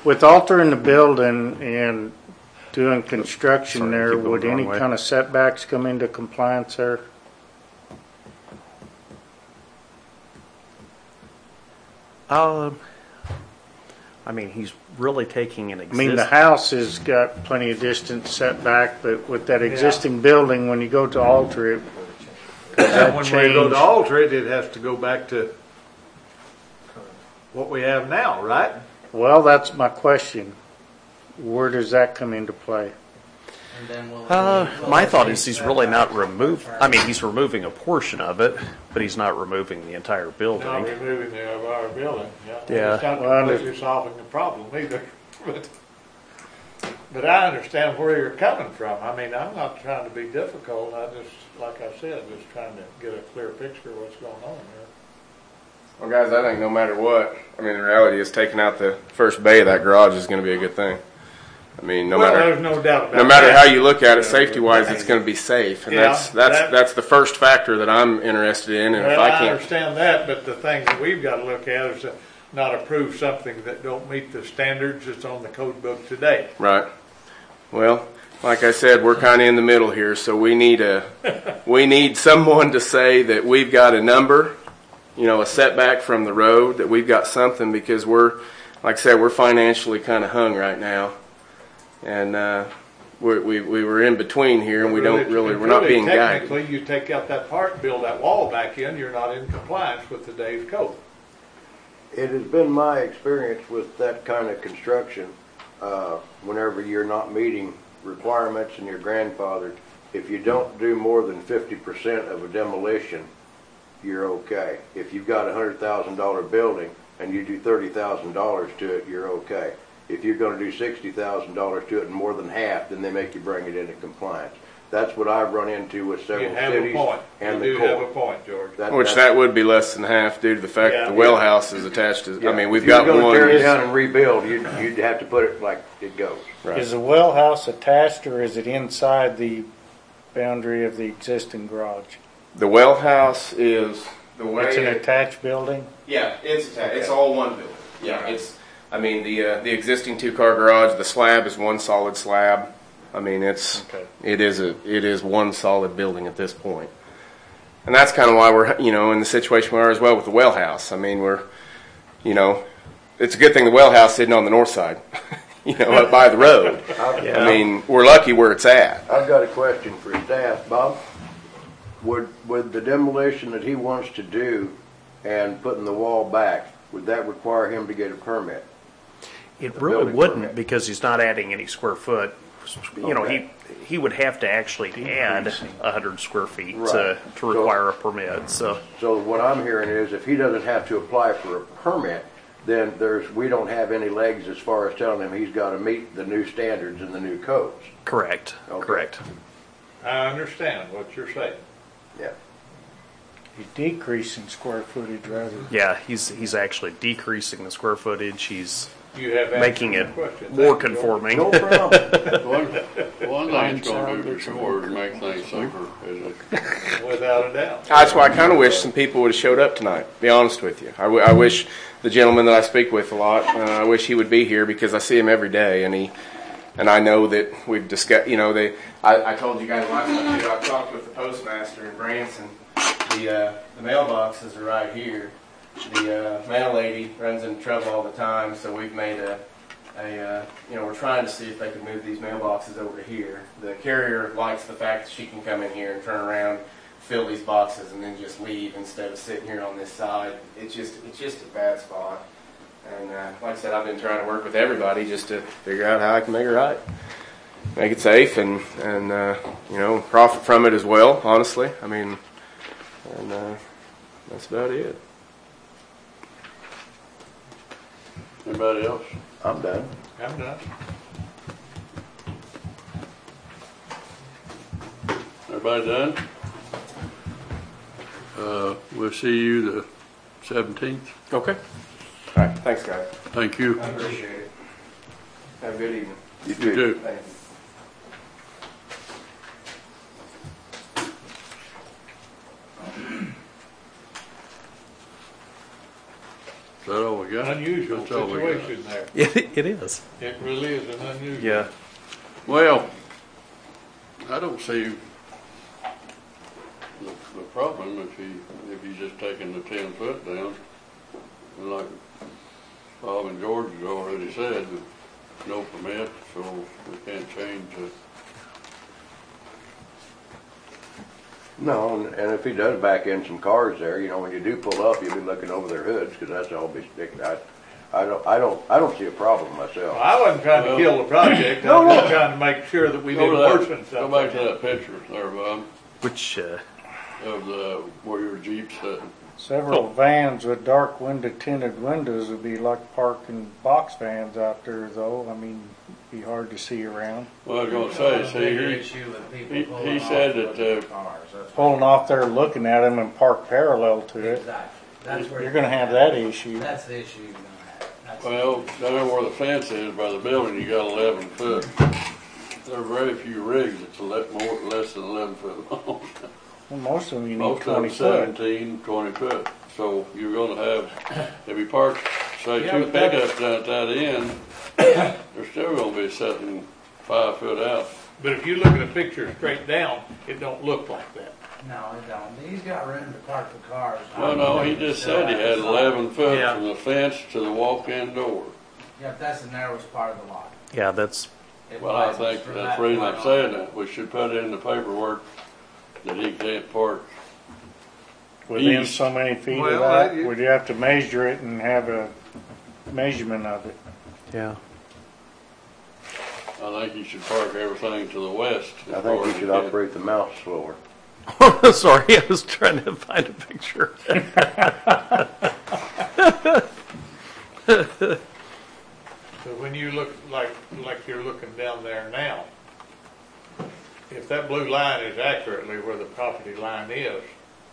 With altering the building and doing construction Sorry, there, keep going would the wrong any way. kind of setbacks come into compliance there? I mean, he's really taking an I existing. mean, the house has got plenty of distance setback, but with that existing building, when you go to alter it, does that When we go change? to alter it, it has to go back to what we have now, right? Well, that's my question. Where does that come into play? And then My thought is he's really not I mean, he's removing a portion of it, but he's not removing the entire Not building. removing of our building, yeah. Yeah. It's not Well, completely solving the problem either. But I understand where you're coming from. I mean, I'm not trying to be difficult. I just, like I said, just trying to get a clear picture of what's going on here. Well, guys, I think no matter what, I mean, the reality is taking out the first bay of that garage is going to be a good thing. I mean, no Well, matter there's no doubt about no matter that. how you look at it, safety-wise, it's going to be safe, and Yeah, that's the first factor that I'm interested in. And Well, if I I can't, understand that, but the thing that we've got to look at is to not approve something that don't meet the standards that's on the code book today. right? Well, like I said, we're kind of in the middle here, so we need someone to say that we've got a number, a setback from the road, that we've got something, because like I said, we're financially kind of hung right now, and we were in between here, and we're not being guided. Technically, you take out that part, build that wall back in, you're not in compliance with today's code. It has been my experience with that kind of construction, whenever you're not meeting requirements and you're grandfathered, if you don't do more than 50% of a demolition, you're okay. If you've got a $100,000 building and you do $30,000 to it, you're okay. If you're going to do $60,000 to it and more than half, then they make you bring it into compliance. That's what I've run into with You several have cities a point. and You the do have a court. point, George. That would be less than half due to the fact that the well house is attached to. I mean, we've got If you're one. going to tear it down and rebuild, you'd have to put it like it goes. Right. Is the well house attached or is it inside the boundary of the existing garage? The well house is the way. It's an attached building? Yeah, it's attached. It's Okay. all one building. Yeah, it's. I mean, the existing 2-car garage. The slab is one solid slab. I mean, Okay. it is one solid building at this point, and that's kind of why we're in the situation we are as well with the well house. I mean, it's a good thing the well house isn't on the north side, up by the road. I mean, we're lucky where it's at. I've got a question for staff. Bob, would the demolition that he wants to do and putting the wall back, would that require him to get a permit? It The really building wouldn't, permit. because he's not adding any square foot. Okay. He would have to actually add 100 square feet Right. to require a permit. So So what I'm hearing is if he doesn't have to apply for a permit, then we don't have any legs as far as telling him he's got to meet the new standards and the new codes. correct, Okay. correct. I understand what you're saying. Yeah. You're decreasing square footage rather. Yeah, he's actually decreasing the square footage. He's You have making answered it my question. more Thank you, George. conforming. No problem. One thing it's going to do for sure is make things safer, isn't it? Without a doubt. That's why I kind of wish some people would have showed up tonight. To be honest with you, I wish the gentleman that I speak with a lot. I wish he would be here because I see him every day, and I know that we've discussed. I told you guys last time too. I talked with the postmaster in Branson. The mailboxes are right here. The mail lady runs into trouble all the time, so we've made we're trying to see if they can move these mailboxes over to here. The carrier likes the fact that she can come in here and turn around, fill these boxes, and then just leave instead of sitting here on this side. It's just a bad spot. And like I said, I've been trying to work with everybody just to figure out how I can make it right, make it safe, and profit from it as well. Honestly, I mean, and that's about it. Anybody else? I'm done. I'm done. Everybody done? We'll see you the 17th. Okay. All right. Thanks, guys. Thank you. I appreciate it. Have a good evening. You too. Thank you. Is that all we got? Unusual That's all we got. situation there. It is. It really is an unusual. Yeah. Well, I don't see the problem if he's just taking the 10 foot down. And like Bob and George has already said, no permit, so we can't change it. No, and if he does back in some cars there, you know, when you do pull up, you'll be looking over their hoods, because that's all be sticking out. I don't see a problem myself. Well, I wasn't trying to kill the project. I was just trying to make sure that we didn't worsen Go something. back to that picture there, Bob, Which, of where your Jeep's sitting. Several vans with dark tinted windows would be like parking box vans out there, though. I mean, be hard to see around. Well, I was gonna say, he said that, Pulling off there, looking at them, and park parallel to it. Exactly. That's where You're going to have that issue. That's the issue you're gonna have. That's well, down where the fence is by the building, you got 11 foot. There are very few rigs that's less than 11 foot long. Well, most of them you need Most of 20 them foot. 17, 20 foot. So you're gonna have, if you park, say, Yeah, two but that's- pickups down at that end, they're still gonna be sitting 5 foot out. But if you look at a picture straight down, it don't look like that. No, it don't. He's got room to park the cars. Well, no, he just said he had 11 foot Yeah. from the fence to the walk-in door. Yeah, that's the narrowest part of the lot. yeah, that's, It Well, I widens think from that's that the reason point I'm on. saying that. We should put in the paperwork that he can't park. Within East. so many feet of Well, that, you- would you have to measure it and have a measurement of it? yeah. I think he should park everything to the west. as I far think as he should can. operate the mouse slower. Sorry, I was trying to find a picture. So when you look like you're looking down there now, if that blue line is accurately where the property line is,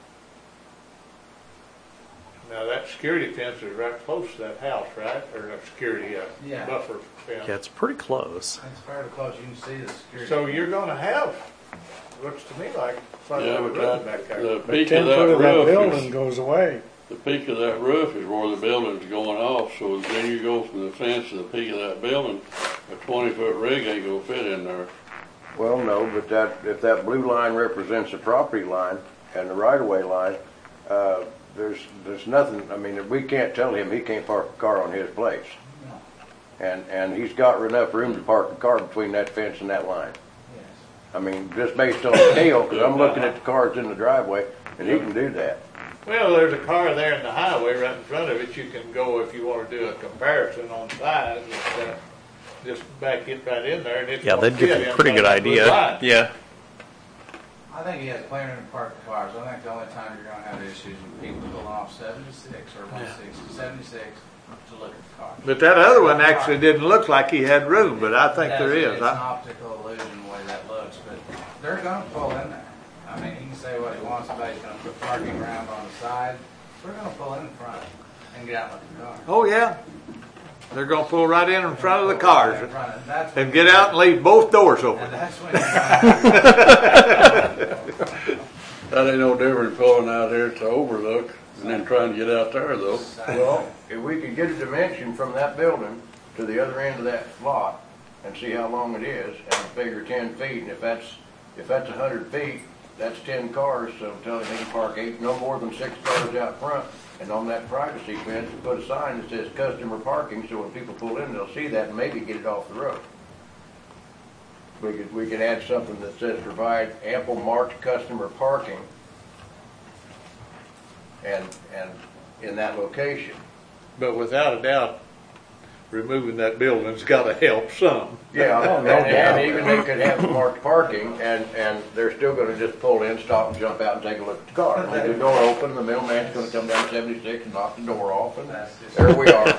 now that security fence is right close to that house, right? Or a security Yeah. buffer fence. Yeah, it's pretty close. It's fairly close. You can see the security. So you're gonna have, looks to me like, quite a Yeah, bit of but room back there. the But peak 10 of foot that of that roof building is, goes away. the peak of that roof is where the building's going off, so then you go from the fence to the peak of that building, a 20-foot rig ain't gonna fit in there. Well, no, but if that blue line represents the property line and the right-of-way line, there's nothing, I mean, we can't tell him he can't park a car on his place. And he's got enough room to park a car between that fence and that line. Yes. I mean, just based on the scale, because I'm looking at the cars in the driveway, and he can do that. Well, there's a car there in the highway right in front of it. You can go if you want to do a comparison on size. Just back it right in there, and it's Yeah, gonna that'd give fit you a pretty good inside the blue idea. line. Yeah. I think he has plenty room to park the cars. I think the only time you're going to have issues with people pulling off 76 or 160, 76 to look at the car. But that other one actually didn't look like he had room, but I think there is. It's an optical illusion the way that looks, but they're going to pull in there. I mean, he can say what he wants. Somebody's going to put parking around on the side. They're going to pull in front and get out with the car. Oh, yeah. They're gonna pull right in front of the cars In front of- that's when and get out and leave both doors And open. that's when That ain't no different than pulling out here to Overlook and then trying to get out there though. Well, if we could get a dimension from that building to the other end of that lot and see how long it is, and figure 10 feet, and if that's 100 feet, that's 10 cars, so tell him he can park no more than 6 cars out front. And on that privacy fence, put a sign that says customer parking, so when people pull in, they'll see that and maybe get it off the road. We could add something that says provide ample marked customer parking and in that location. But without a doubt, removing that building's gotta help some. Yeah, Oh, no and doubt. even they could have marked parking, and they're still gonna just pull in, stop and jump out and take a look at the car. When the door open, the mailman's gonna come down 76 and knock the door off, and That's just- there we are.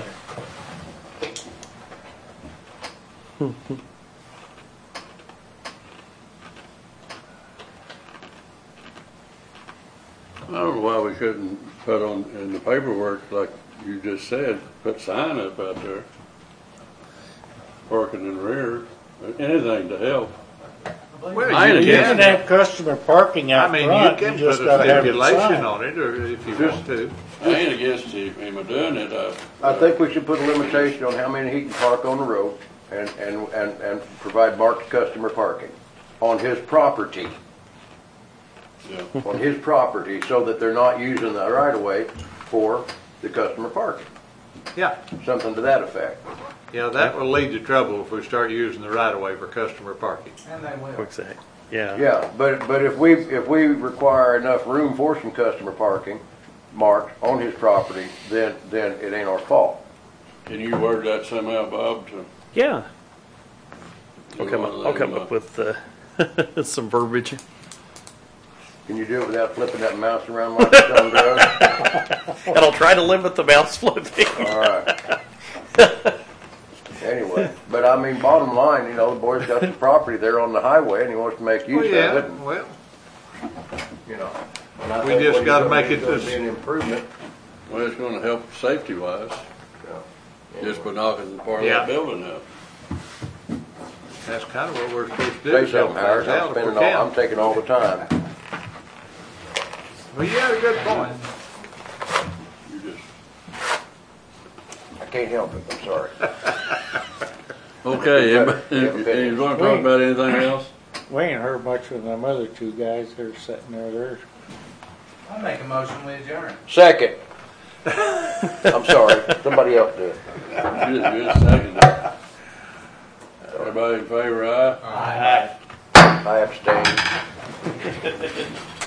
I don't know why we couldn't put on, in the paperwork, like you just said, put sign up out there. Parking in the rear, anything to help. Well, I ain't You against can it. have customer parking I out mean, front. you can just put gotta a have it stipulation signed. on it, or if you want to. I ain't against him doing it, I think we should put a limitation on how many he can park on the road and provide marked customer parking on his property. yeah. On his property, so that they're not using the right of way for the customer parking. Yeah, Something to that effect. that will lead to trouble if we start using the right of way for customer parking. And they will. Quick sec. Yeah. Yeah, but if we require enough room for some customer parking marked on his property, then it ain't our fault. Can you word that somehow, Bob, to? Yeah. I'll do come one up, of I'll them, come up with some verbiage. Can you do it without flipping that mouse around like your son does? And I'll try to limit the mouse flipping. All right. Anyway, but I mean, bottom line, the boy's got the property there on the highway and he wants to make use of it. And, Well, and I We think just what gotta he's make gonna it do is this- be an improvement. Well, it's gonna help safety-wise, just by knocking the part of Yeah. that building out. that's kind of what we're supposed to do. Say is help something, Howard. things out if we I'm can. taking all the time. Well, you had a good point. You just, I can't help it, I'm sorry. okay, Yeah, you wanna talk about anything else? We ain't heard much from them other two guys that are sitting there. They're I'll make a motion, we adjourn. Second. I'm sorry, somebody else do it. Good second. Everybody in favor, aye? Aye. I abstain.